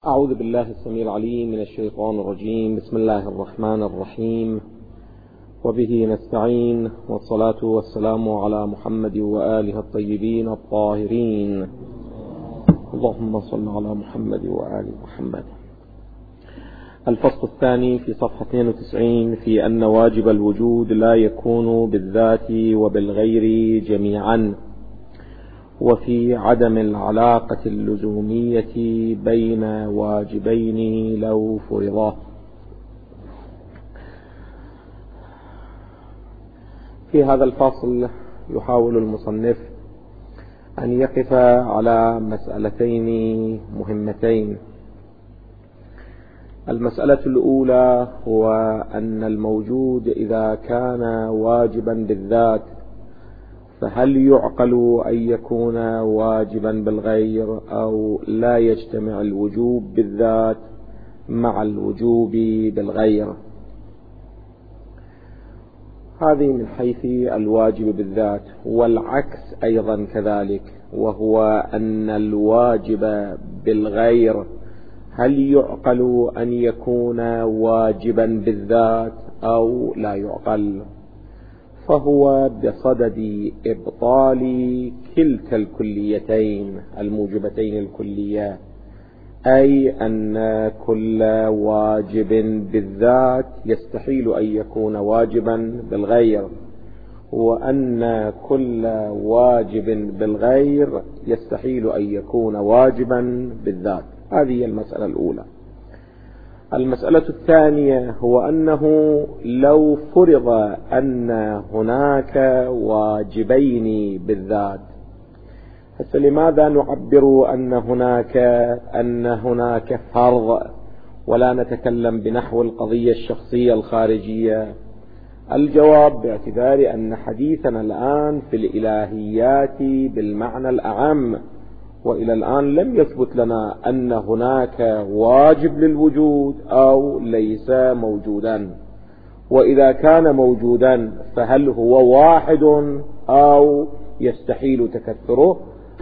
أعوذ بالله السميع العليم من الشيطان الرجيم. بسم الله الرحمن الرحيم، وبه نستعين، والصلاة والسلام على محمد وآله الطيبين الطاهرين. اللهم صل على محمد وآل محمد. الفصل الثاني في صفحة 92 في أن واجب الوجود لا يكون بالذات وبالغير جميعا، وفي عدم العلاقة اللزومية بين واجبين لو فرضا. في هذا الفصل يحاول المصنف أن يقف على مسألتين مهمتين. المسألة الأولى هو أن الموجود إذا كان واجبا بالذات فهل يعقل أن يكون واجبا بالغير، أو لا يجتمع الوجوب بالذات مع الوجوب بالغير؟ هذه من حيث الواجب بالذات، والعكس أيضا كذلك، وهو أن الواجب بالغير هل يعقل أن يكون واجبا بالذات أو لا يعقل؟ فهو بصدد إبطال كلتا الكليتين الموجبتين الكلية، أي أن كل واجب بالذات يستحيل أن يكون واجبا بالغير، وأن كل واجب بالغير يستحيل أن يكون واجبا بالذات. هذه المسألة الأولى. المسألة الثانية هو أنه لو فرض أن هناك واجبين بالذات، فلماذا نعبر أن هناك فرض ولا نتكلم بنحو القضية الشخصية الخارجية؟ الجواب باعتبار أن حديثنا الآن في الإلهيات بالمعنى الأعم، وإلى الآن لم يثبت لنا أن هناك واجب للوجود أو ليس موجودا، وإذا كان موجودا فهل هو واحد أو يستحيل تكثره؟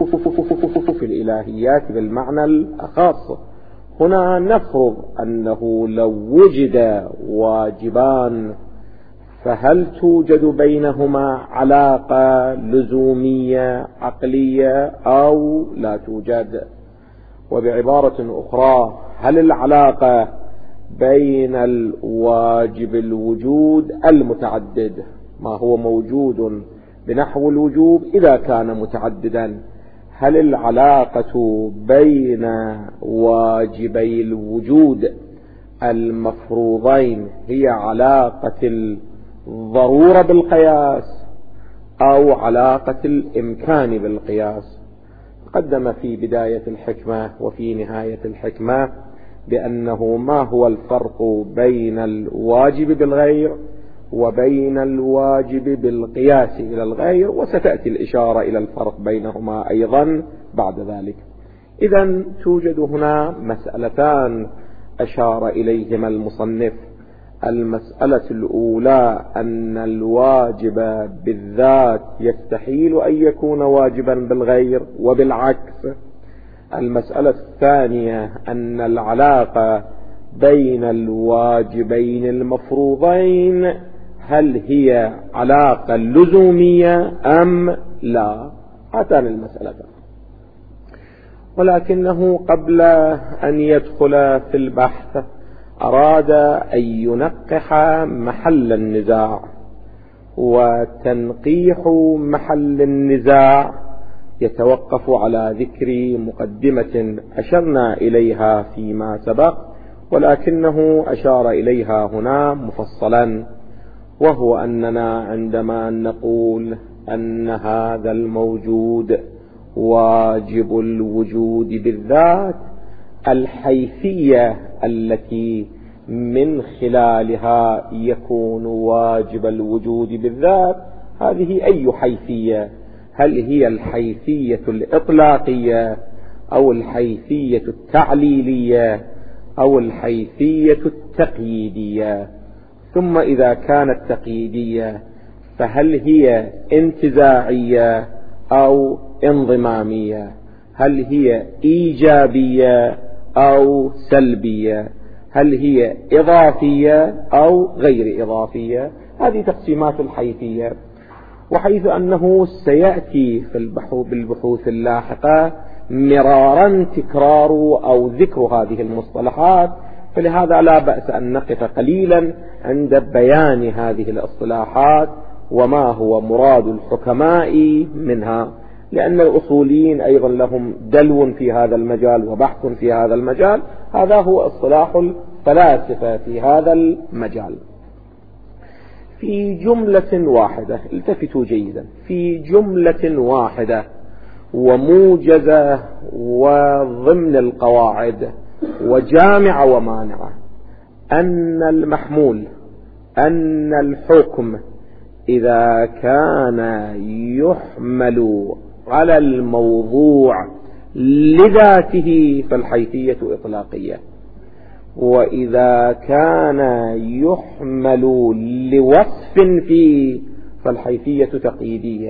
في الإلهيات بالمعنى الأخص. هنا نفرض أنه لو وجد واجبان فهل توجد بينهما علاقة لزومية عقلية أو لا توجد؟ وبعبارة أخرى، هل العلاقة بين الواجب الوجود المتعدد، ما هو موجود بنحو الوجوب إذا كان متعددا، هل العلاقة بين واجبي الوجود المفروضين هي علاقة الضرورة بالقياس أو علاقة الإمكان بالقياس؟ قدم في بداية الحكمة وفي نهاية الحكمة بأنه ما هو الفرق بين الواجب بالغير وبين الواجب بالقياس إلى الغير، وستأتي الإشارة إلى الفرق بينهما أيضا بعد ذلك. إذن توجد هنا مسألتان أشار إليهما المصنف. المسألة الأولى أن الواجب بالذات يستحيل أن يكون واجبا بالغير وبالعكس. المسألة الثانية أن العلاقة بين الواجبين المفروضين هل هي علاقة لزومية أم لا؟ هاتان المسألتان. ولكنه قبل أن يدخل في البحث أراد أن ينقح محل النزاع، وتنقيح محل النزاع يتوقف على ذكر مقدمة أشرنا إليها فيما سبق، ولكنه أشار إليها هنا مفصلا، وهو أننا عندما نقول أن هذا الموجود واجب الوجود بالذات، الحيثية التي من خلالها يكون واجب الوجود بالذات هذه أي حيثية؟ هل هي الحيثية الإطلاقية أو الحيثية التعليلية أو الحيثية التقييدية؟ ثم إذا كانت تقييدية فهل هي انتزاعية أو انضمامية؟ هل هي إيجابية أو سلبية؟ هل هي إضافية أو غير إضافية؟ هذه تقسيمات الحيثية. وحيث أنه سيأتي بالبحوث اللاحقة مرارا تكرار أو ذكر هذه المصطلحات، فلهذا لا بأس أن نقف قليلا عند بيان هذه الاصطلاحات وما هو مراد الحكماء منها، لأن الأصوليين أيضا لهم دلو في هذا المجال وبحث في هذا المجال. هذا هو اصطلاح الفلاسفة في هذا المجال. في جملة واحدة، التفتوا جيدا، في جملة واحدة وموجزة وضمن القواعد وجامعة ومانعة، أن المحمول، أن الحكم إذا كان يحمل على الموضوع لذاته فالحيثية إطلاقية، وإذا كان يحمل لوصف فيه فالحيثية تقييدية،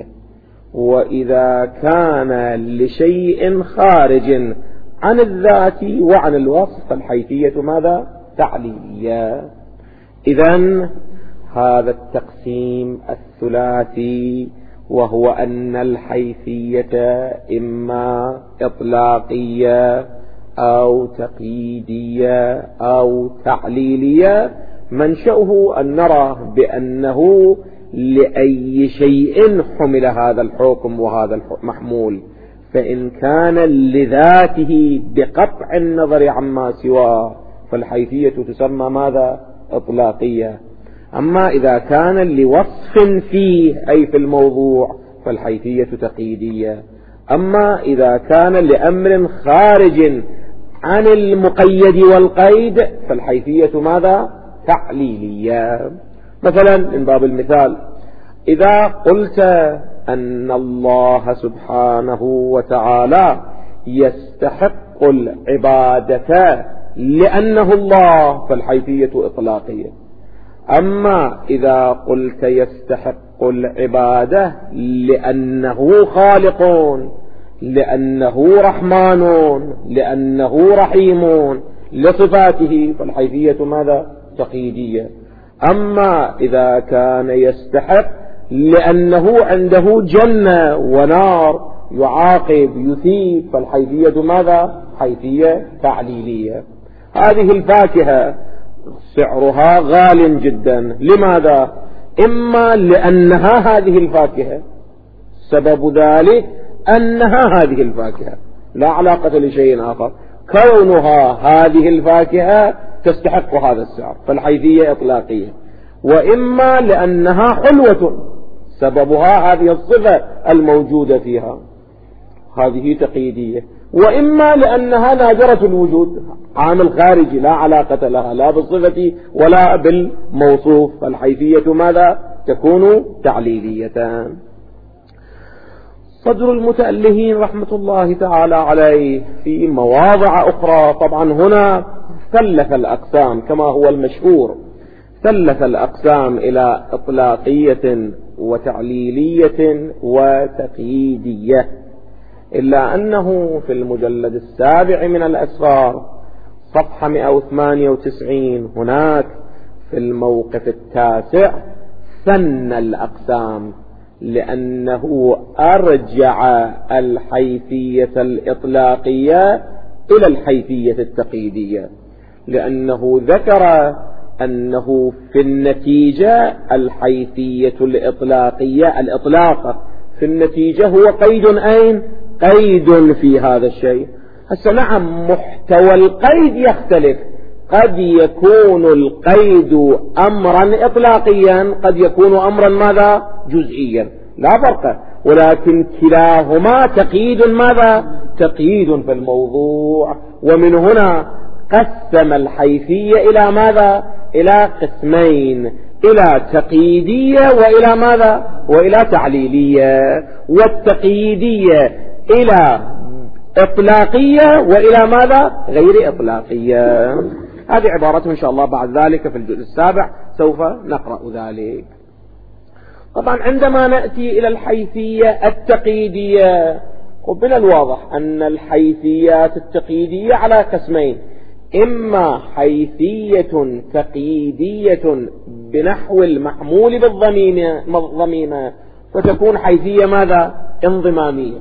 وإذا كان لشيء خارج عن الذات وعن الوصف فالحيثية ماذا؟ تعليلية. إذن هذا التقسيم الثلاثي، وهو أن الحيثية إما إطلاقية أو تقييدية أو تعليلية، منشأه أن نرى بأنه لأي شيء حمل هذا الحكم وهذا المحمول، فإن كان لذاته بقطع النظر عما سواه فالحيثية تسمى ماذا؟ إطلاقية. أما إذا كان لوصف فيه أي في الموضوع فالحيثية تقييدية. أما إذا كان لأمر خارج عن المقيد والقيد فالحيثية ماذا؟ تعليلية. مثلا من باب المثال، إذا قلت أن الله سبحانه وتعالى يستحق العبادة لأنه الله فالحيثية إطلاقية. أما إذا قلت يستحق العبادة لأنه خالق، لأنه رحمن، لأنه رحيم لصفاته فالحيثية ماذا؟ تقييدية. أما إذا كان يستحق لأنه عنده جنة ونار يعاقب يثيب فالحيثية ماذا؟ حيثية تعليلية. هذه الفاكهة سعرها غال جدا، لماذا؟ إما لأنها هذه الفاكهة، سبب ذلك أنها هذه الفاكهة لا علاقة لشيء آخر، كونها هذه الفاكهة تستحق هذا السعر فالحيثية إطلاقية. وإما لأنها حلوة، سببها هذه الصفة الموجودة فيها، هذه تقييدية. وإما لأنها نادرة الوجود، عامل خارجي لا علاقة لها لا بالصفة ولا بالموصوف فالحيثية ماذا؟ تكون تعليلية. صدر المتألهين رحمة الله تعالى عليه في مواضع أخرى طبعا هنا ثلث الأقسام كما هو المشهور، ثلث الأقسام إلى إطلاقية وتعليلية وتقييدية، إلا أنه في المجلد السابع من الأسرار صفحة 198 هناك في الموقف التاسع ثن الأقسام، لأنه أرجع الحيثية الإطلاقية إلى الحيثية التقييدية، لأنه ذكر أنه في النتيجة الحيثية الإطلاقية الإطلاقة في النتيجة هو قيد أين؟ قيد في هذا الشيء. هسه نعم محتوى القيد يختلف، قد يكون القيد أمرا إطلاقيا، قد يكون أمرا ماذا؟ جزئيا، لا فرق، ولكن كلاهما تقييد ماذا؟ تقييد في الموضوع. ومن هنا قسم الحيثية إلى ماذا؟ إلى قسمين، إلى تقييدية وإلى ماذا؟ وإلى تعليلية. والتقييدية إلى إطلاقية وإلى ماذا؟ غير إطلاقية. هذه عبارته إن شاء الله بعد ذلك في الجزء السابع سوف نقرأ ذلك. طبعا عندما نأتي إلى الحيثية التقييدية ومن الواضح أن الحيثيات التقييدية على قسمين: إما حيثية تقييدية بنحو المحمول بالضميمة فتكون حيثية ماذا؟ انضمامية،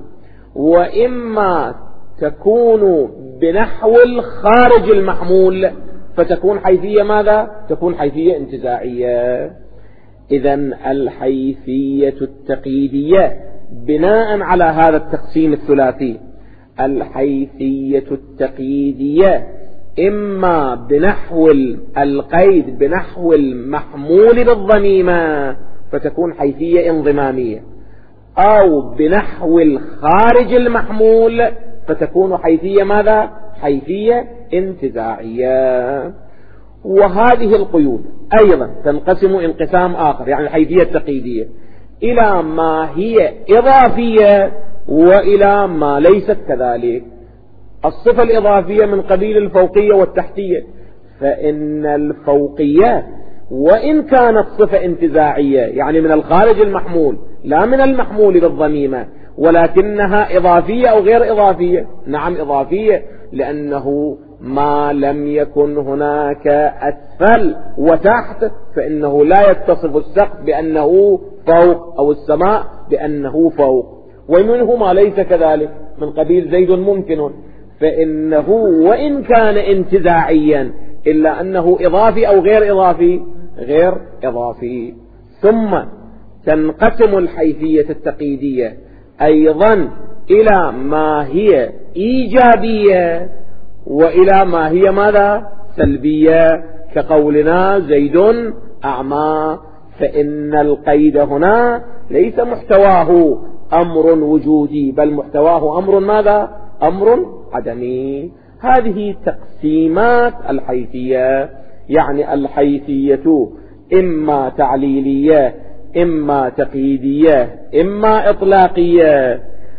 وإما تكون بنحو الخارج المحمول فتكون حيثية ماذا؟ تكون حيثية انتزاعية. إذن الحيثية التقييدية بناء على هذا التقسيم الثلاثي: الحيثية التقييدية إما بنحو القيد بنحو المحمول بالضميمة فتكون حيثية انضمامية، أو بنحو الخارج المحمول فتكون حيثية ماذا؟ حيثية انتزاعية. وهذه القيود أيضا تنقسم انقسام آخر، يعني الحيثية التقييدية، إلى ما هي إضافية وإلى ما ليست كذلك. الصفة الإضافية من قبيل الفوقية والتحتية، فإن الفوقية وإن كانت صفة انتزاعية يعني من الخارج المحمول لا من المحمول بالضميمة، ولكنها إضافية أو غير إضافية؟ نعم إضافية، لأنه ما لم يكن هناك أسفل وتحت فإنه لا يتصف السقف بأنه فوق أو السماء بأنه فوق. ومنه ما ليس كذلك من قبيل زيد ممكن، فإنه وإن كان انتزاعيا إلا أنه إضافي أو غير إضافي؟ غير إضافي. ثم تنقسم الحيثية التقييدية أيضا إلى ما هي إيجابية وإلى ما هي ماذا؟ سلبية، كقولنا زيد أعمى، فإن القيد هنا ليس محتواه أمر وجودي بل محتواه أمر ماذا؟ أمر عدمي. هذه تقسيمات الحيثية، يعني الحيثية إما تعليلية إما تقييدية إما إطلاقية،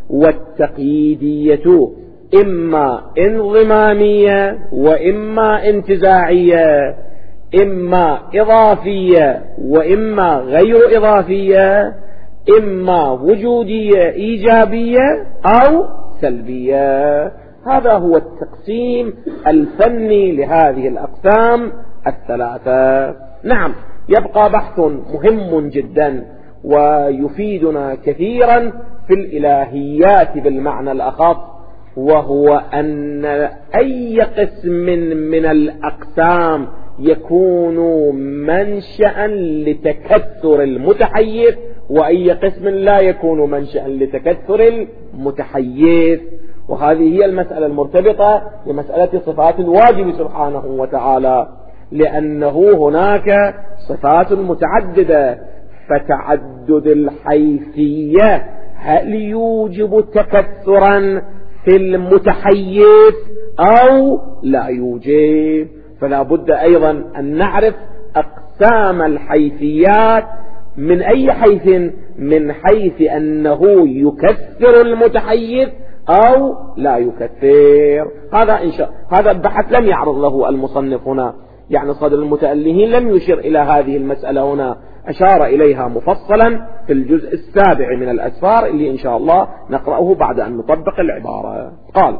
والتقييدية إما انضمامية وإما انتزاعية، إما إضافية وإما غير إضافية، إما وجودية إيجابية أو سلبية. هذا هو التقسيم الفني لهذه الأقسام الثلاثة. نعم، يبقى بحث مهم جدا ويفيدنا كثيرا في الإلهيات بالمعنى الأخص، وهو أن أي قسم من الأقسام يكون منشأ لتكثر المتحيز، وأي قسم لا يكون منشأ لتكثر المتحيز. وهذه هي المسألة المرتبطة بمسألة صفات الواجب سبحانه وتعالى، لأنه هناك صفات متعددة، فتعدد الحيثية هل يوجب تكثرا في المتحيز أو لا يوجب؟ فلا بد أيضا أن نعرف أقسام الحيثيات من أي حيث؟ من حيث أنه يكثر المتحيز أو لا يكثر. هذا البحث لم يعرض له المصنف هنا، يعني صدر المتألهين لم يشر إلى هذه المسألة هنا، أشار إليها مفصلا في الجزء السابع من الأسفار اللي إن شاء الله نقرأه بعد أن نطبق العبارة. قال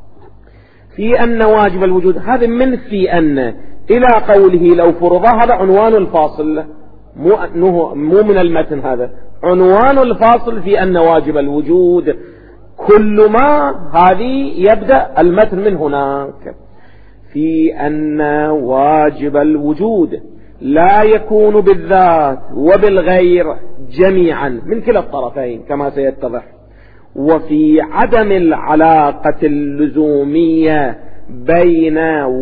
في أن واجب الوجود، هذا من في أن إلى قوله لو فرض، هذا عنوان الفاصل مو من المتن، هذا عنوان الفاصل في أن واجب الوجود. كل ما هذه يبدأ المتن من هناك. في أن واجب الوجود لا يكون بالذات وبالغير جميعا من كلا الطرفين كما سيتضح، وفي عدم العلاقة اللزومية بين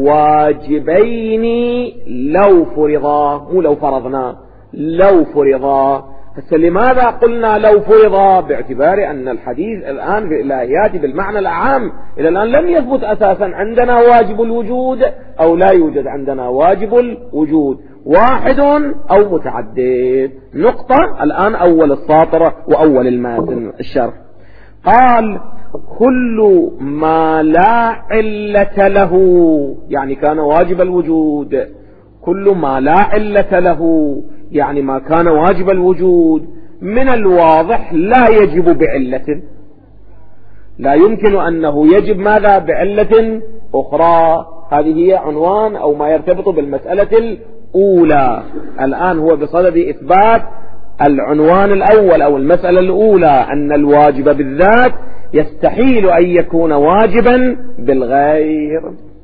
واجبين لو فرضا، مو لو فرضنا، لو فرضا. لماذا قلنا لو فرضا؟ باعتبار أن الحديث الآن في الإلهيات بالمعنى العام إلى الآن لم يثبت أساسا عندنا واجب الوجود أو لا يوجد عندنا واجب الوجود، واحد أو متعدد. نقطة الآن أول الساطرة وأول الماتن الشرح. قال كل ما لا علة له، يعني كان واجب الوجود، كل ما لا علة له يعني ما كان واجب الوجود من الواضح لا يجب بعلة، لا يمكن أنه يجب ماذا بعلة أخرى. هذه هي عنوان أو ما يرتبط بالمسألة الأولى. الآن هو بصدد إثبات العنوان الأول أو المسألة الأولى، أن الواجب بالذات يستحيل أن يكون واجبا بالغير.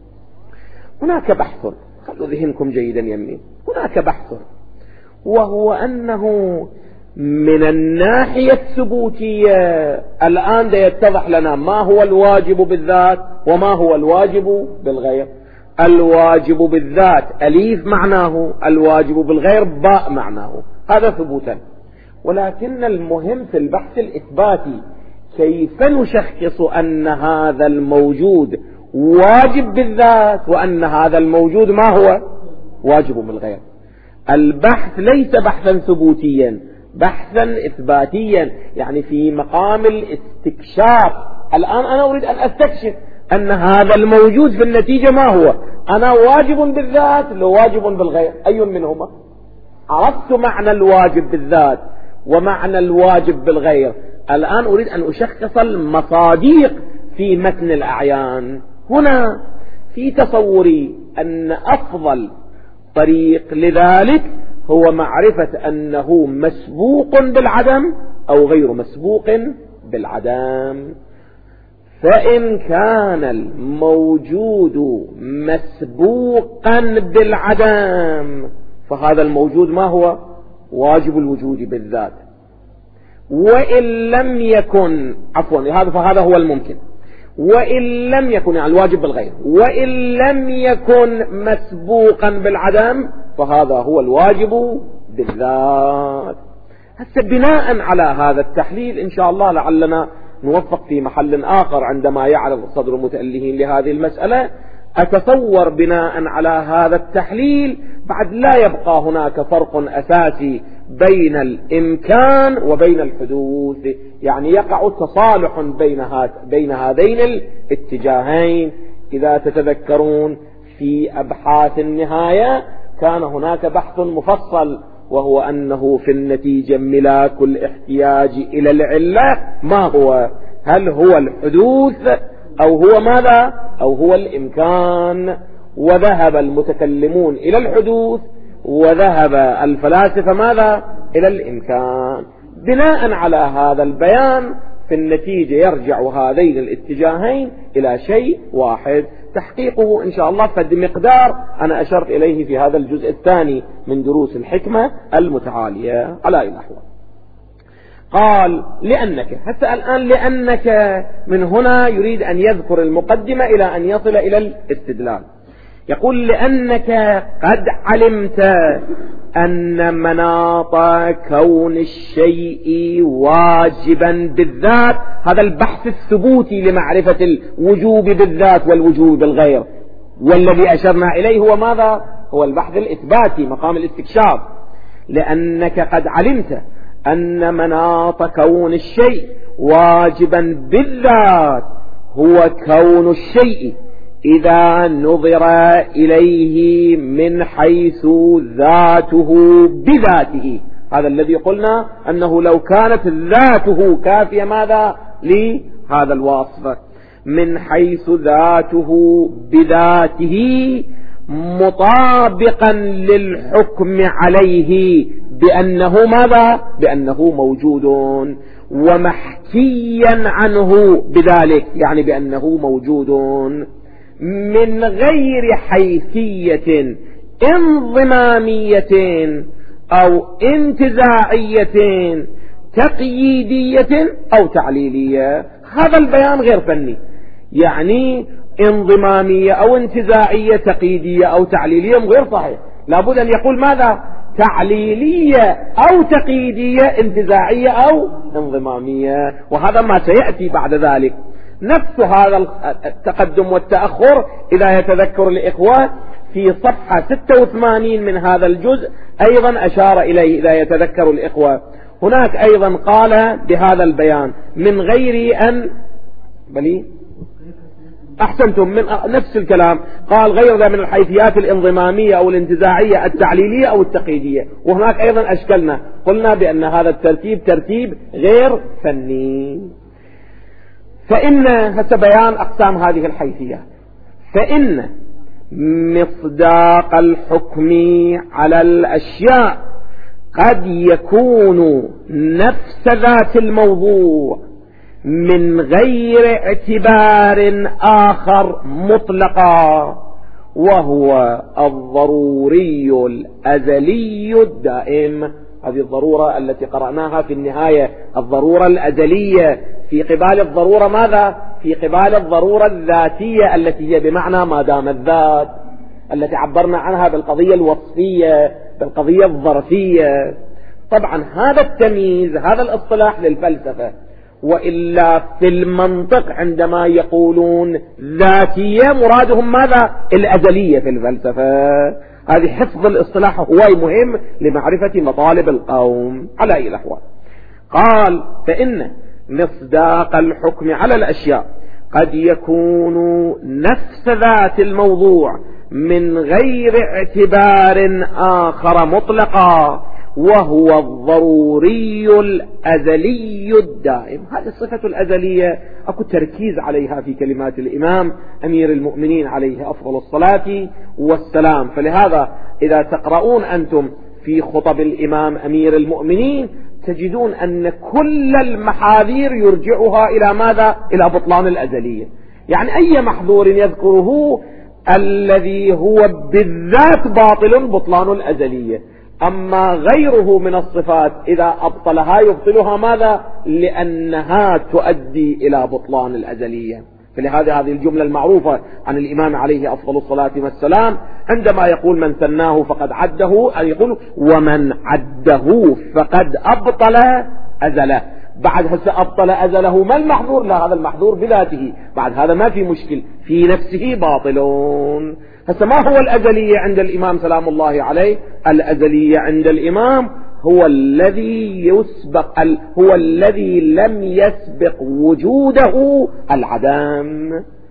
هناك بحث، خلوا ذهنكم جيدا يمين، هناك بحث، وهو أنه من الناحية الثبوتية الآن يتضح لنا ما هو الواجب بالذات وما هو الواجب بالغير. الواجب بالذات أليف معناه، الواجب بالغير باء معناه، هذا ثبوتا. ولكن المهم في البحث الإثباتي كيف نشخص أن هذا الموجود واجب بالذات وأن هذا الموجود ما هو واجب بالغير. البحث ليس بحثا ثبوتيا، بحثا إثباتيا، يعني في مقام الاستكشاف. الآن أنا أريد أن أستكشف أن هذا الموجود في النتيجة ما هو، أنا واجب بالذات لو واجب بالغير، أي منهما؟ عرفت معنى الواجب بالذات ومعنى الواجب بالغير. الآن أريد أن أشخص المصادق في متن الأعيان. هنا في تصوري أن أفضل طريق لذلك هو معرفة أنه مسبوق بالعدم أو غير مسبوق بالعدم. فإن كان الموجود مسبوقا بالعدم فهذا الموجود ما هو واجب الوجود بالذات. وإن لم يكن فهذا هو الممكن. وإن لم يكن يعني الواجب بالغير، وإن لم يكن مسبوقا بالعدم فهذا هو الواجب بالذات. هسه بناء على هذا التحليل إن شاء الله لعلنا نوفق في محل آخر عندما يعرض صدر المتألهين لهذه المسألة. أتصور بناء على هذا التحليل بعد لا يبقى هناك فرق أساسي بين الإمكان وبين الحدوث، يعني يقع تصالح بين هذين الاتجاهين. إذا تتذكرون في أبحاث النهاية كان هناك بحث مفصل، وهو أنه في النتيجة ملاك الاحتياج إلى العلة ما هو، هل هو الحدوث أو هو ماذا أو هو الإمكان. وذهب المتكلمون إلى الحدوث وذهب الفلاسفة ماذا إلى الإمكان. بناء على هذا البيان في النتيجة يرجع هذين الاتجاهين إلى شيء واحد تحقيقه إن شاء الله فد مقدار أنا أشرت إليه في هذا الجزء الثاني من دروس الحكمة المتعالية على أي نحو. قال لأنك، حتى الآن لأنك من هنا يريد أن يذكر المقدمة إلى أن يصل إلى الاستدلال. يقول لأنك قد علمت أن مناط كون الشيء واجبا بالذات، هذا البحث الثبوتي لمعرفة الوجوب بالذات والوجوب بالغير، والذي أشرنا إليه هو ماذا؟ هو البحث الإثباتي مقام الاستكشاف. لأنك قد علمت أن مناط كون الشيء واجبا بالذات هو كون الشيء إذا نظر إليه من حيث ذاته بذاته. هذا الذي قلنا أنه لو كانت ذاته كافية ماذا لهذا الوصف، من حيث ذاته بذاته مطابقا للحكم عليه بأنه ماذا؟ بأنه موجود، ومحكيا عنه بذلك يعني بأنه موجود من غير حيثية انضمامية أو انتزاعية تقييدية أو تعليلية. هذا البيان غير فني، يعني انضمامية أو انتزاعية تقييدية أو تعليلية غير صحيح. لابد أن يقول ماذا؟ تعليلية أو تقييدية، انتزاعية أو انضمامية، وهذا ما سيأتي بعد ذلك. نفس هذا التقدم والتأخر إذا يتذكر الإخوة في صفحة 86 من هذا الجزء أيضا أشار إليه إذا يتذكر الإخوة. هناك أيضا قال بهذا البيان من غير أن أحسنتم من نفس الكلام، قال غير ذا من الحيثيات الانضمامية أو الانتزاعية التعليلية أو التقييدية. وهناك أيضا أشكلنا قلنا بأن هذا الترتيب ترتيب غير فني. فإن هسه بيان أقسام هذه الحيثيات. فإن مصداق الحكم على الأشياء قد يكون نفس ذات الموضوع من غير اعتبار آخر مطلقا، وهو الضروري الأزلي الدائم. هذه الضرورة التي قرأناها في النهاية، الضرورة الأزلية في قبال الضرورة ماذا؟ في قبال الضرورة الذاتية التي هي بمعنى ما دام الذات، التي عبرنا عنها بالقضية الوصفية، بالقضية الظرفية. طبعا هذا التمييز، هذا الاصطلاح للفلسفة، وإلا في المنطق عندما يقولون ذاتية مرادهم ماذا؟ الأزلية في الفلسفة. هذه حفظ الاصطلاح هو مهم لمعرفة مطالب القوم على أي الأحوال. قال فإن مصداق الحكم على الأشياء قد يكون نفس ذات الموضوع من غير اعتبار آخر مطلقا، وهو الضروري الأزلي الدائم. هذه الصفة الأزلية أكو تركيز عليها في كلمات الإمام أمير المؤمنين عليه أفضل الصلاة والسلام. فلهذا إذا تقرؤون أنتم في خطب الإمام أمير المؤمنين تجدون أن كل المحاذير يرجعها إلى ماذا؟ إلى بطلان الأزلية. يعني أي محذور يذكره الذي هو بالذات باطل بطلان الأزلية، أما غيره من الصفات إذا أبطلها يبطلها ماذا؟ لأنها تؤدي إلى بطلان الأزلية. فلهذا هذه الجملة المعروفة عن الإمام عليه أفضل الصلاة والسلام عندما يقول من ثناه فقد عده، أن يقول ومن عده فقد أبطل أزله. بعد هسه أبطل أزله ما المحظور؟ لا، هذا المحظور بذاته، بعد هذا ما في مشكل، في نفسه باطلون. هسه ما هو الأزلية عند الإمام سلام الله عليه؟ الأزلية عند الإمام هو الذي يسبق، هو الذي لم يسبق وجوده العدم.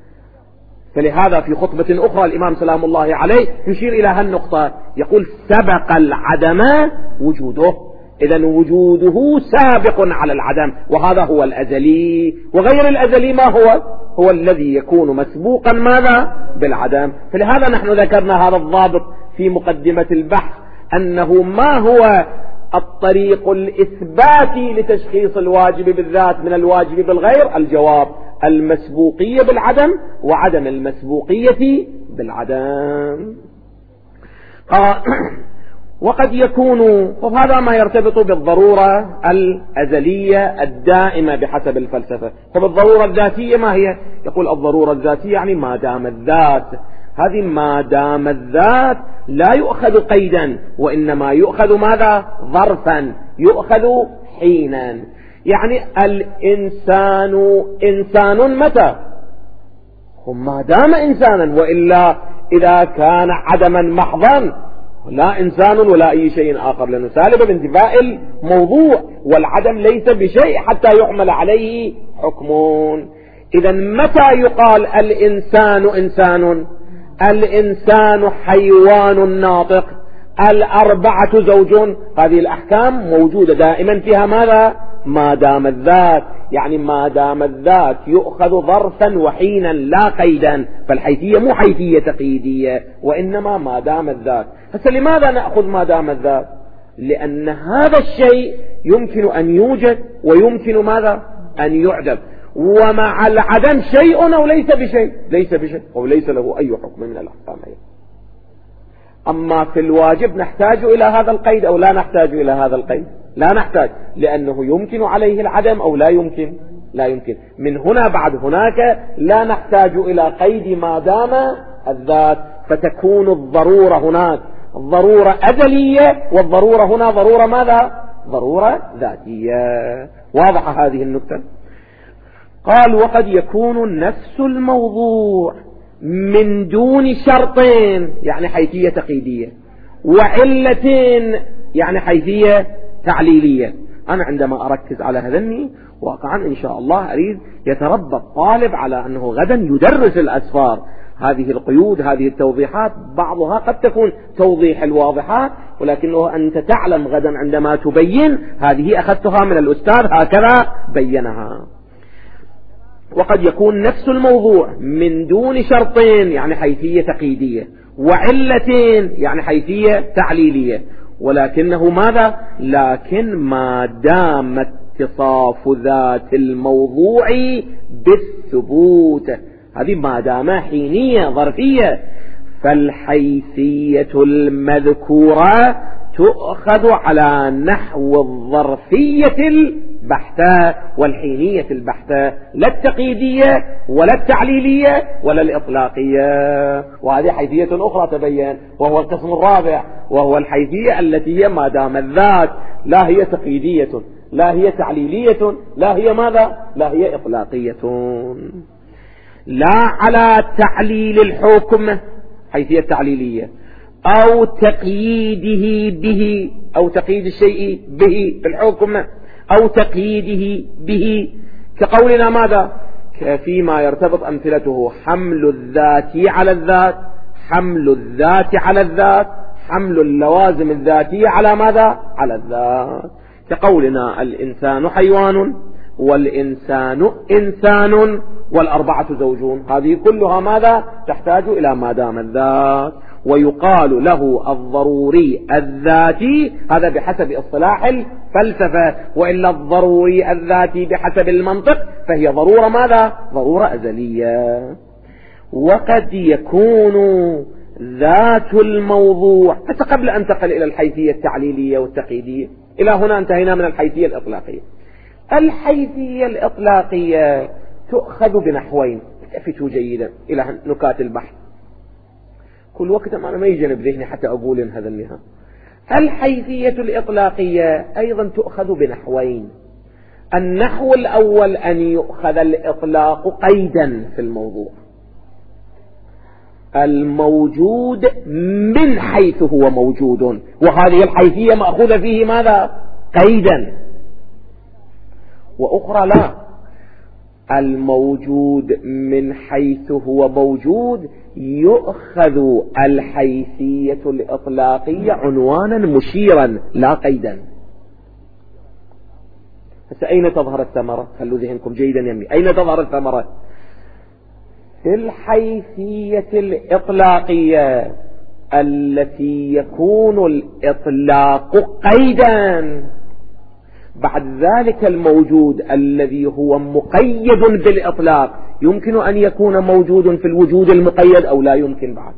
فلهذا في خطبة أخرى الإمام سلام الله عليه يشير إلى هالنقطة، يقول سبق العدم وجوده، إذن وجوده سابق على العدم، وهذا هو الأزلي. وغير الأزلي ما هو؟ هو الذي يكون مسبوقا ماذا؟ بالعدم. فلهذا نحن ذكرنا هذا الضابط في مقدمة البحث، أنه ما هو الطريق الإثباتي لتشخيص الواجب بالذات من الواجب بالغير؟ الجواب المسبوقية بالعدم وعدم المسبوقية بالعدم. وقد يكون، وهذا ما يرتبط بالضرورة الأزلية الدائمة بحسب الفلسفة. فبالضرورة الذاتية ما هي؟ يقول الضرورة الذاتية يعني ما دام الذات، هذه ما دام الذات لا يؤخذ قيدا، وإنما يؤخذ ماذا؟ ظرفا، يؤخذ حينا. يعني الإنسان إنسان متى؟ ما دام إنسانا، وإلا إذا كان عدما محضا لا إنسان ولا أي شيء آخر، لأنه سالب بانتفاء الموضوع، والعدم ليس بشيء حتى يحمل عليه حكمون. إذا متى يقال الإنسان إنسان؟ الإنسان حيوان ناطق، الأربعة زوج، هذه الأحكام موجودة دائما فيها ماذا؟ ما دام الذات، يعني ما دام الذات يؤخذ ظرفا وحينا لا قيدا. فالحيثية مو حيثية تقييدية، وإنما ما دام الذات. هسه لماذا نأخذ ما دام الذات؟ لأن هذا الشيء يمكن أن يوجد ويمكن ماذا؟ أن يعدم، ومع العدم شيء أو ليس بشيء، ليس بشيء أو ليس له أي حكم من الأحكام. أما في الواجب نحتاج إلى هذا القيد أو لا نحتاج إلى هذا القيد؟ لا نحتاج، لأنه يمكن عليه العدم أو لا يمكن؟ لا يمكن. من هنا بعد هناك لا نحتاج إلى قيد ما دام الذات، فتكون الضرورة هناك ضرورة أزلية، والضرورة هنا ضرورة ماذا؟ ضرورة ذاتية. واضحة هذه النقطة. قال وقد يكون نفس الموضوع من دون شرطين، يعني حيثية تقييدية، وعلتين، يعني حيثية تعليلية. أنا عندما أركز على هذني واقعا إن شاء الله أريد يتربى الطالب على أنه غدا يدرس الأسفار. هذه القيود، هذه التوضيحات بعضها قد تكون توضيح الواضحات، ولكنه أنت تعلم غدا عندما تبين هذه أخذتها من الأستاذ هكذا بينها. وقد يكون نفس الموضوع من دون شرطين يعني حيثية تقييدية، وعلتين يعني حيثية تعليلية، ولكنه ماذا؟ لكن ما دام اتصاف ذات الموضوع بالثبوت، هذه ما دام حينية ظرفية، فالحيثية المذكورة تؤخذ على نحو الظرفية البحتة والحينية البحتة، لا التقييدية ولا التعليلية ولا الإطلاقية. وهذه حيثية أخرى تبين، وهو القسم الرابع، وهو الحيثية التي ما دام الذات لا هي تقييدية لا هي تعليلية لا هي ماذا؟ لا هي إطلاقية، لا على تعليل الحكم حيثية تعليلية، أو تقييده به، أو تقييد الشيء به في الحكم، أو تقييده به، كقولنا ماذا؟ فيما يرتبط أمثلته حمل الذات على الذات، حمل الذات على الذات، حمل اللوازم الذاتية على ماذا؟ على الذات، كقولنا الإنسان حيوان، والإنسان إنسان، والأربعة زوجون، هذه كلها ماذا؟ تحتاج إلى ما دام الذات. ويقال له الضروري الذاتي، هذا بحسب اصطلاح الفلسفة، وإلا الضروري الذاتي بحسب المنطق فهي ضرورة ماذا؟ ضرورة أزلية. وقد يكون ذات الموضوع، حتى قبل أن تنتقل إلى الحيثية التعليلية والتقييدية، إلى هنا انتهينا من الحيثية الإطلاقية. الحيثية الإطلاقية تؤخذ بنحوين، التفتوا جيدا إلى نكات البحث، كل وقت ما يجنب ذهني حتى أقول إن هذا النهاية. الحيثية الإطلاقية أيضا تؤخذ بنحوين. النحو الأول أن يؤخذ الإطلاق قيدا في الموضوع، الموجود من حيث هو موجود، وهذه الحيثية مأخوذة فيه ماذا؟ قيدا. وأخرى لا، الموجود من حيث هو موجود يؤخذ الحيثية الإطلاقية عنوانا مشيرا لا قيدا. هسه أين تظهر الثمرة؟ خلوا ذهنكم جيدا يمي، أين تظهر الثمرة؟ في الحيثية الإطلاقية التي يكون الإطلاق قيدا، بعد ذلك الموجود الذي هو مقيد بالإطلاق يمكن أن يكون موجود في الوجود المقيد أو لا يمكن بعد؟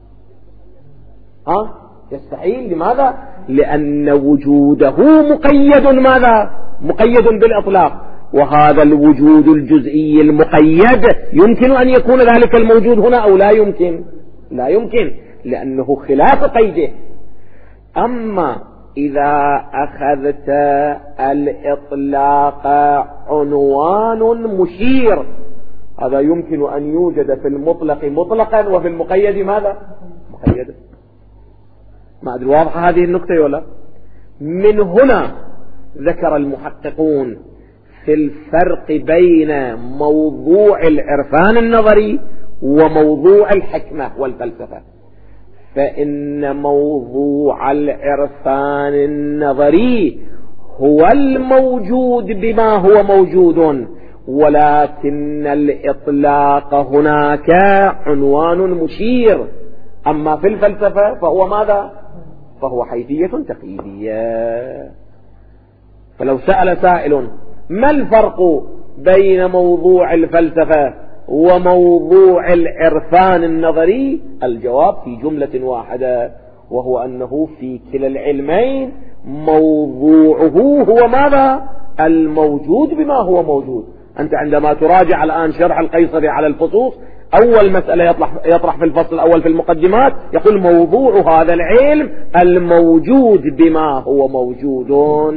يستحيل. لماذا؟ لأن وجوده مقيد ماذا؟ مقيد بالإطلاق، وهذا الوجود الجزئي المقيد يمكن أن يكون ذلك الموجود هنا أو لا يمكن؟ لا يمكن، لأنه خلاف قيده. أما إذا أخذت الإطلاق عنوان مشير، هذا يمكن أن يوجد في المطلق مطلقا وفي المقيد ماذا؟ مقيدا. ما أدري واضحة هذه النقطة ولا؟ من هنا ذكر المحققون في الفرق بين موضوع العرفان النظري وموضوع الحكمة والفلسفة. فإن موضوع العرفان النظري هو الموجود بما هو موجود، ولكن الإطلاق هناك عنوان مشير. أما في الفلسفة فهو ماذا؟ فهو حيثية تقييدية. فلو سأل سائل ما الفرق بين موضوع الفلسفة وموضوع العرفان النظري؟ الجواب في جملة واحدة، وهو أنه في كلا العلمين موضوعه هو ماذا؟ الموجود بما هو موجود. أنت عندما تراجع الآن شرح القيصري على الفصوص، أول مسألة يطرح في الفصل الأول في المقدمات يقول موضوع هذا العلم الموجود بما هو موجود،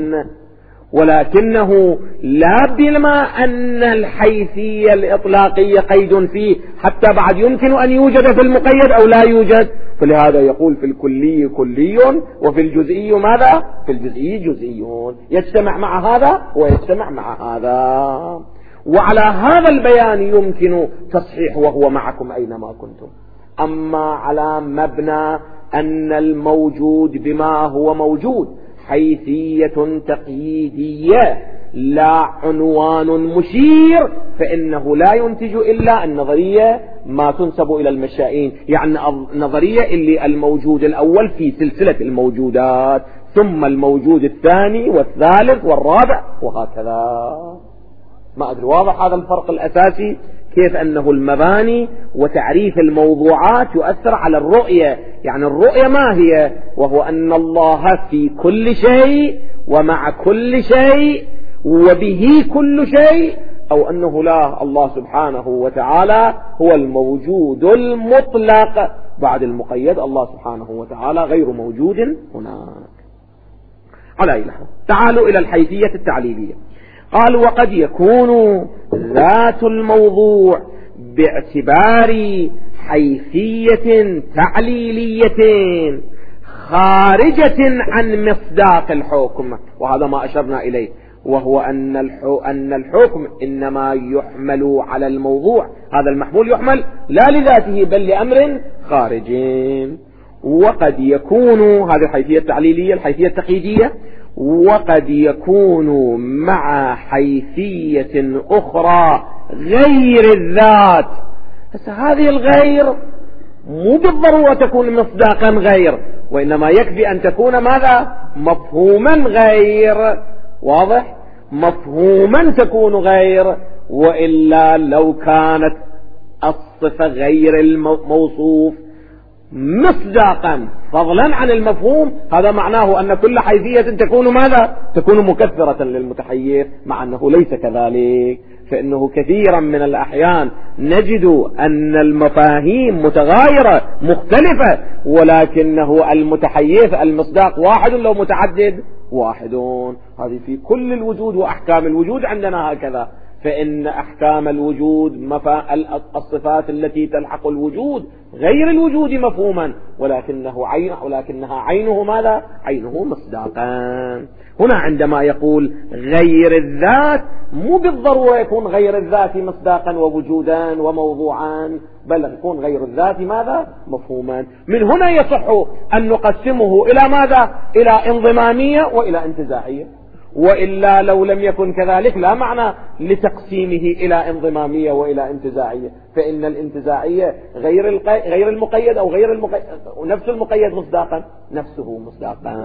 ولكنه لا بما أن الحيثية الإطلاقية قيد فيه حتى بعد يمكن أن يوجد في المقيد أو لا يوجد. فلهذا يقول في الكلي كلي وفي الجزئي ماذا؟ في الجزئي جزئيون، يجتمع مع هذا ويجتمع مع هذا. وعلى هذا البيان يمكن تصحيح وهو معكم أينما كنتم. أما على مبنى أن الموجود بما هو موجود حيثية تقييدية لا عنوان مشير فإنه لا ينتج إلا النظرية ما تنسب إلى المشائين، يعني النظرية اللي الموجود الأول في سلسلة الموجودات، ثم الموجود الثاني والثالث والرابع وهكذا. ما أدري واضح هذا الفرق الأساسي، كيف أنه المباني وتعريف الموضوعات يؤثر على الرؤية. يعني الرؤية ما هي؟ وهو أن الله في كل شيء ومع كل شيء وبه كل شيء، أو أنه لا، الله سبحانه وتعالى هو الموجود المطلق بعد المقيد، الله سبحانه وتعالى غير موجود هناك. على أي لحظة تعالوا إلى الحيثية التعليلية. قال وقد يكون ذات الموضوع باعتبار حيثية تعليلية خارجة عن مصداق الحكم، وهذا ما أشرنا إليه، وهو أن الحكم إنما يحمل على الموضوع، هذا المحمول يحمل لا لذاته بل لأمر خارجي. وقد يكون، هذه الحيثية التعليلية الحيثية التقييدية، وقد يكون مع حيثية أخرى غير الذات. بس هذه الغير مو بالضرورة تكون مصداقا غير، وإنما يكفي أن تكون ماذا؟ مفهوما غير. واضح؟ مفهوما تكون غير، وإلا لو كانت الصفة غير الموصوف مصداقا فضلا عن المفهوم، هذا معناه أن كل حيثية تكون ماذا؟ تكون مكثرة للمتحيز، مع أنه ليس كذلك. فإنه كثيرا من الأحيان نجد أن المفاهيم متغايرة مختلفة، ولكنه المتحيز المصداق واحد لو متعدد واحد. هذه في كل الوجود وأحكام الوجود عندنا هكذا. فإن أحكام الوجود الصفات التي تلحق الوجود غير الوجود مفهوما، ولكنها عينه ماذا؟ عينه مصداقا. هنا عندما يقول غير الذات مو بالضرورة يكون غير الذات مصداقا ووجودا وموضوعا، بل يكون غير الذات ماذا؟ مفهوما. من هنا يصح أن نقسمه إلى ماذا؟ إلى انضمامية وإلى انتزاعية، وإلا لو لم يكن كذلك لا معنى لتقسيمه إلى انضمامية وإلى انتزاعية، فإن الانتزاعية غير المقيد أو غير المقيد، ونفس المقيد مصداقا نفسه مصداقا.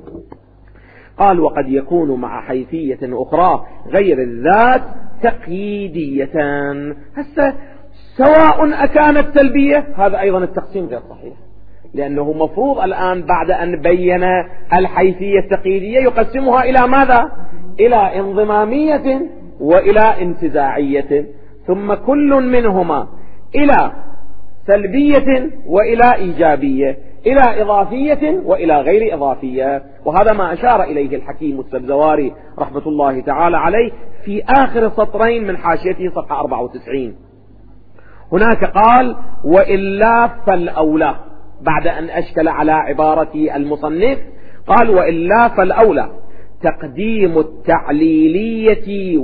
قال وقد يكون مع حيثية أخرى غير الذات تقييدية. هسه سواء أكانت سلبية، هذا أيضا التقسيم غير صحيح، لأنه مفروض الآن بعد أن بين الحيثية التقييدية يقسمها إلى ماذا؟ إلى انضمامية وإلى انتزاعية، ثم كل منهما إلى سلبية وإلى إيجابية، إلى إضافية وإلى غير إضافية. وهذا ما أشار إليه الحكيم السبزواري رحمة الله تعالى عليه في آخر سطرين من حاشيته صفحة 94. هناك قال وإلا فالأولى، بعد أن أشكل على عبارة المصنف قال وإلا فالأولى تقديم التعليلية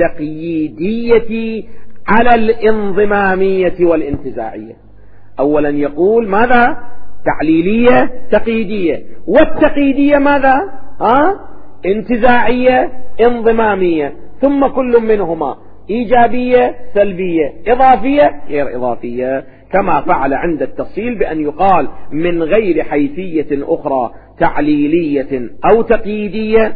والتقييدية على الانضمامية والانتزاعية. أولا يقول ماذا؟ تعليلية تقييدية، والتقييدية ماذا؟ انتزاعية انضمامية، ثم كل منهما إيجابية سلبية إضافية غير إضافية، كما فعل عند التفصيل بأن يقال من غير حيثية أخرى تعليلية أو تقييدية،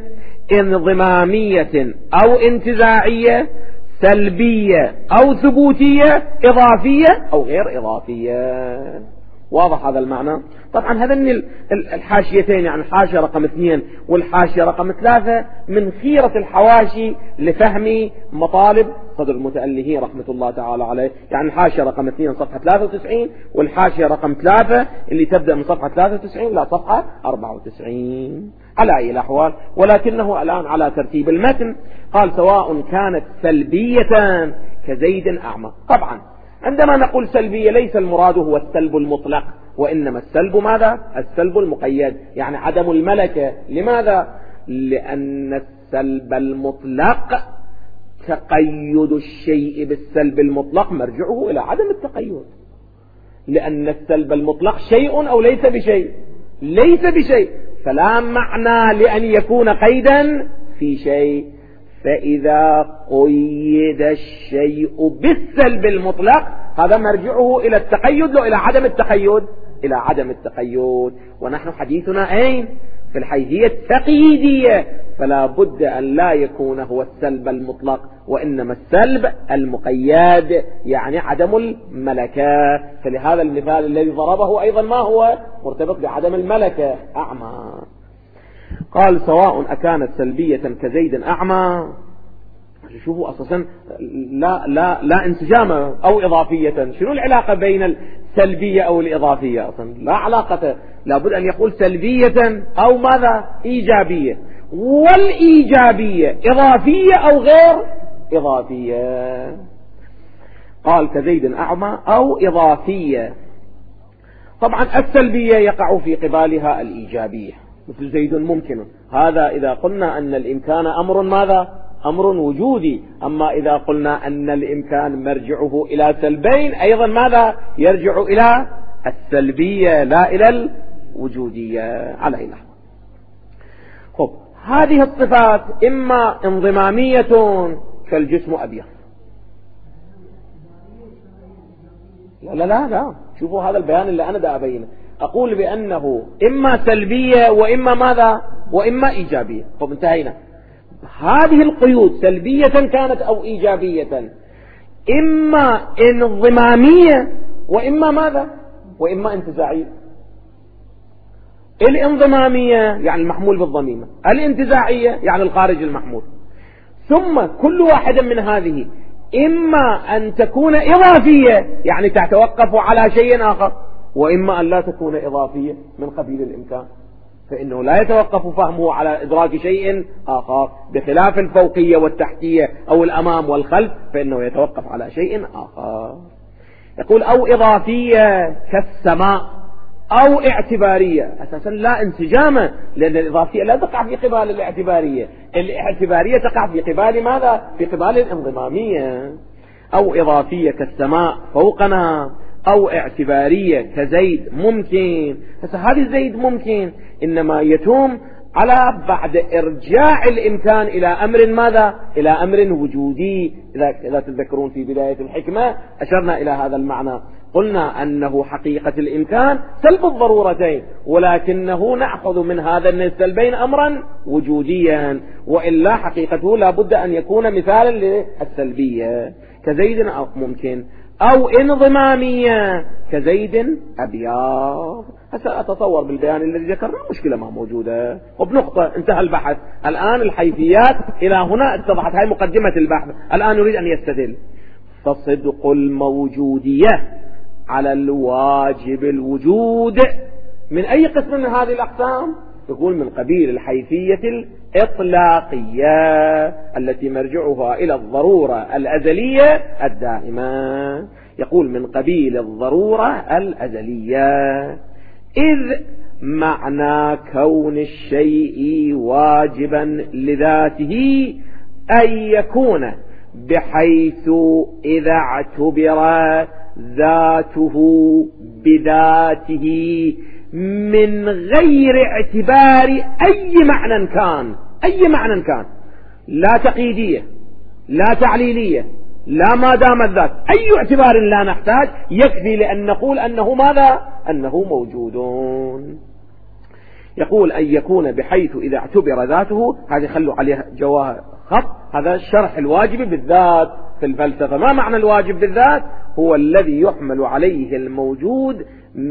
انضمامية أو انتزاعية، سلبية أو ثبوتية، إضافية أو غير إضافية. واضح هذا المعنى؟ طبعا هذين الحاشيتين، يعني الحاشية رقم 2 والحاشية رقم 3 من خيرة الحواشي لفهم مطالب صدر المتألهين رحمة الله تعالى عليه. يعني الحاشية رقم 2 صفحة 93، والحاشية رقم 3 اللي تبدأ من صفحة 93 لا صفحة 94. على أي الأحوال، ولكنه الآن على ترتيب المتن. قال سواء كانت سلبية كزيد أعمى. طبعا عندما نقول سلبية ليس المراد هو السلب المطلق، وإنما السلب ماذا؟ السلب المقيد، يعني عدم الملكة. لماذا؟ لأن السلب المطلق تقيد الشيء بالسلب المطلق مرجعه إلى عدم التقيد، لأن السلب المطلق شيء أو ليس بشيء، ليس بشيء، فلا معنى لأن يكون قيدا في شيء. فإذا قيد الشيء بالسلب المطلق هذا مرجعه إلى التقيد لو إلى عدم التقيد؟ إلى عدم التقيد. ونحن حديثنا أين؟ في الحيثية التقييدية، فلا بد أن لا يكون هو السلب المطلق وإنما السلب المقيد، يعني عدم الملكة. فلهذا المثال الذي ضربه أيضا ما هو مرتبط بعدم الملكة؟ أعمى. قال سواء أكانت سلبية كزيد أعمى. شوفوا أساسا لا انسجام أو إضافية. شنو العلاقة بين السلبية أو الإضافية؟ أصلا لا علاقة، لابد أن يقول سلبية أو ماذا؟ إيجابية. والإيجابية إضافية أو غير إضافية؟ قال كزيد أعمى أو إضافية. طبعا السلبية يقع في قبالها الإيجابية، مثل زيد ممكن. هذا إذا قلنا أن الإمكان أمر ماذا؟ أمر وجودي. أما إذا قلنا أن الإمكان مرجعه إلى سلبين أيضا ماذا؟ يرجع إلى السلبية لا إلى الوجودية. على أي نحو؟ خب، هذه الصفات إما انضمامية كالجسم أبيض. لا شوفوا هذا البيان اللي أنا دا أبينه. أقول بأنه إما سلبية وإما ماذا؟ وإما إيجابية. طب انتهينا. هذه القيود سلبية كانت أو إيجابية، إما انضمامية وإما ماذا؟ وإما انتزاعية. الانضمامية يعني المحمول بالضميمة، الانتزاعية يعني الخارج المحمول. ثم كل واحدة من هذه إما أن تكون إضافية يعني تتوقف على شيء آخر، وإما أن لا تكون إضافية من قبيل الإمكان، فإنه لا يتوقف فهمه على إدراك شيء آخر، بخلاف الفوقية والتحتية أو الأمام والخلف فإنه يتوقف على شيء آخر. يقول أو إضافية كالسماء، أو اعتبارية. أساسا لا انسجام، لأن الإضافية لا تقع في قبال الاعتبارية، الاعتبارية تقع في قبال ماذا؟ في قبال الانضمامية. أو إضافية كالسماء فوقنا، أو اعتبارية كزيد ممكن. هذه زيد ممكن إنما يتم على بعد إرجاع الإمكان إلى أمر ماذا؟ إلى أمر وجودي. إذا تذكرون في بداية الحكمة أشرنا إلى هذا المعنى، قلنا أنه حقيقة الإمكان سلب الضرورتين، ولكنه نأخذ من هذا السلبين أمرا وجوديا، وإلا حقيقته لا بد أن يكون مثالا للسلبية كزيد أو ممكن. أو انضمامية كزيد أبيض. هسه أتصور بالبيان الذي ذكرنا مشكلة ما موجودة، وبنقطة انتهى البحث. الآن الحيثيات إلى هنا اتضحت، هاي مقدمة البحث. الآن يريد أن يستدل. فصدق الموجودية على الواجب الوجود من أي قسم من هذه الأقسام؟ يقول من قبيل الحيثية الإطلاقية التي مرجعها إلى الضرورة الأزلية الدائمة. يقول من قبيل الضرورة الأزلية، إذ معنى كون الشيء واجبا لذاته أن يكون بحيث إذا اعتبر ذاته بذاته من غير اعتبار أي معنى كان، أي معنى كان، لا تقييدية لا تعليلية لا ما دام الذات، أي اعتبار لا نحتاج، يكفي لأن نقول أنه ماذا؟ أنه موجود. يقول أن يكون بحيث إذا اعتبر ذاته. هذه خلوا عليها جواه خط، هذا الشرح الواجب بالذات في الفلسفة. ما معنى الواجب بالذات؟ هو الذي يحمل عليه الموجود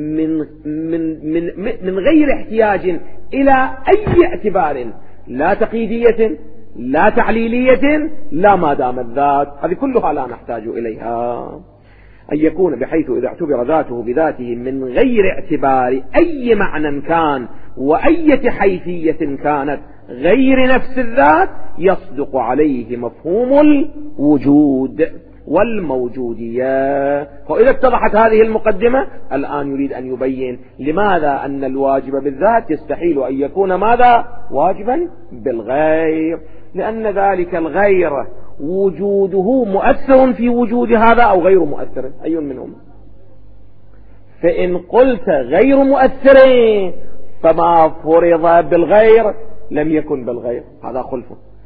من غير احتياج إلى أي اعتبار، لا تقييدية لا تعليلية لا ما دام الذات، هذه كلها لا نحتاج إليها. أن يكون بحيث إذا اعتبر ذاته بذاته من غير اعتبار أي معنى كان وأي حيثية كانت غير نفس الذات، يصدق عليه مفهوم الوجود والموجودية. وإذا اتضحت هذه المقدمة الآن يريد أن يبين لماذا أن الواجب بالذات يستحيل أن يكون ماذا؟ واجبا بالغير، لأن ذلك الغير وجوده مؤثر في وجود هذا أو غير مؤثر، أي منهم؟ فإن قلت غير مؤثر فما فرض بالغير لم يكن بالغير، هذا خلفه.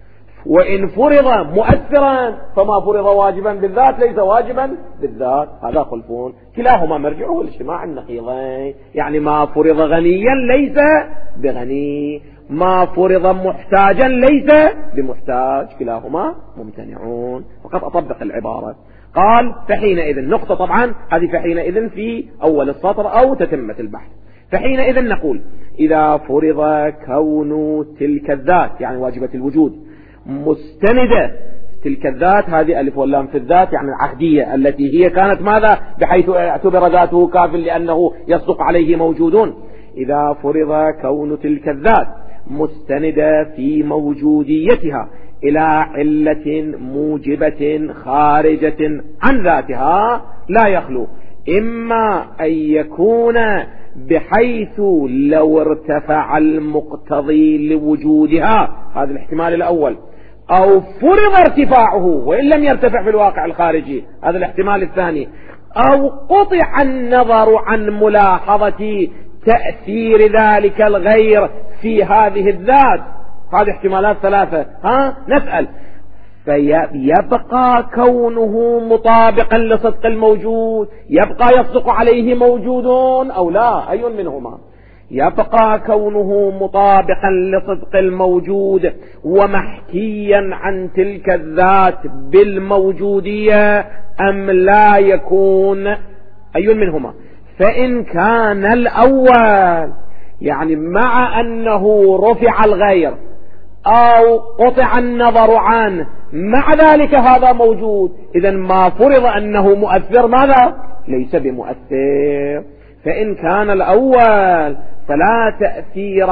وإن فرض مؤثرا فما فرض واجبا بالذات ليس واجبا بالذات. هذا خلفون كلاهما مرجعه الاجتماع النقيضين. يعني ما فرض غنيا ليس بغني، ما فرض محتاجا ليس بمحتاج، كلاهما ممتنعون. فقط أطبق العبارة. قال فحينئذ، نقطة طبعا هذه فحينئذ في أول السطر أو تتمة البحث. فحينئذ نقول إذا فرض كون تلك الذات، يعني واجبة الوجود، مستندة، تلك الذات هذه ألف واللام في الذات يعني العهدية التي هي كانت ماذا، بحيث اعتبر ذاته كاف لأنه يصدق عليه موجودون. إذا فرض كون تلك الذات مستندة في موجوديتها إلى علة موجبة خارجة عن ذاتها لا يخلو إما أن يكون بحيث لو ارتفع المقتضي لوجودها، هذا الاحتمال الأول، أو فرض ارتفاعه وإن لم يرتفع في الواقع الخارجي، هذا الاحتمال الثاني، أو قطع النظر عن ملاحظة تأثير ذلك الغير في هذه الذات. هذه احتمالات ثلاثة. نسأل فيبقى كونه مطابقا لصدق الموجود، يبقى يصدق عليه موجودون أو لا؟ أي منهما؟ يبقى كونه مطابقا لصدق الموجود ومحكيا عن تلك الذات بالموجودية أم لا يكون؟ أي منهما؟ فإن كان الأول يعني مع أنه رفع الغير أو قطع النظر عنه مع ذلك هذا موجود، إذن ما فرض أنه مؤثر ماذا؟ ليس بمؤثر. فإن كان الأول فلا تأثير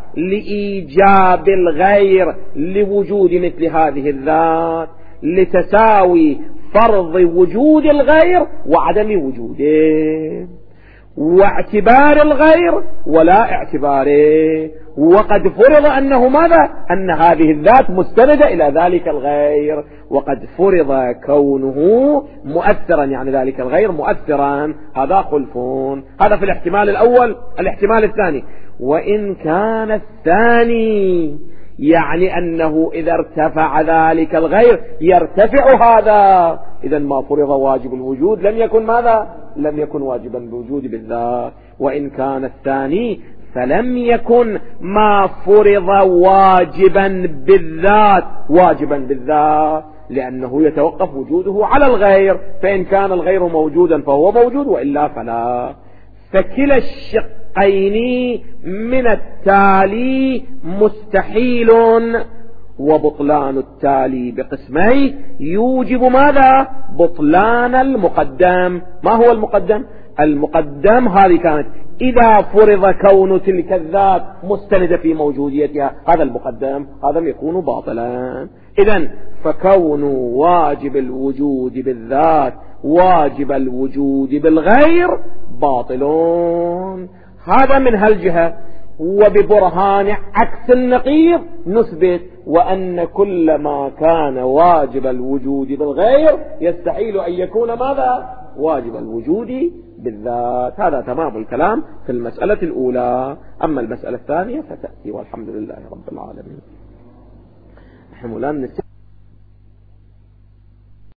لإيجاب الغير لوجود مثل هذه الذات لتساوي فرض وجود الغير وعدم وجوده، واعتبار الغير ولا اعتباره. وقد فرض أنه ماذا؟ أن هذه الذات مستندة إلى ذلك الغير، وقد فرض كونه مؤثرا يعني ذلك الغير مؤثرا. هذا خلفون. هذا في الاحتمال الأول. الاحتمال الثاني، وإن كان الثاني يعني أنه إذا ارتفع ذلك الغير يرتفع هذا، إذا ما فرض واجب الوجود لم يكن ماذا؟ لم يكن واجبا بالوجود بالذات. وإن كان الثاني فلم يكن ما فرض واجبا بالذات واجبا بالذات، لأنه يتوقف وجوده على الغير، فإن كان الغير موجودا فهو موجود وإلا فلا. فكلا الشقين من التالي مستحيل، وبطلان التالي بقسميه يوجب ماذا؟ بطلان المقدم. ما هو المقدم؟ المقدم هذه كانت إذا فرض كون تلك الذات مستندة في موجوديتها، هذا المقدم، هذا يكون باطلا. إذن فكون واجب الوجود بالذات واجب الوجود بالغير باطلون. هذا من هالجهة. وببرهان عكس النقيض نثبت وأن كل ما كان واجب الوجود بالغير يستحيل أن يكون ماذا؟ واجب الوجود بالذات. هذا تمام الكلام في المسألة الأولى. أما المسألة الثانية فتأتي والحمد لله رب العالمين.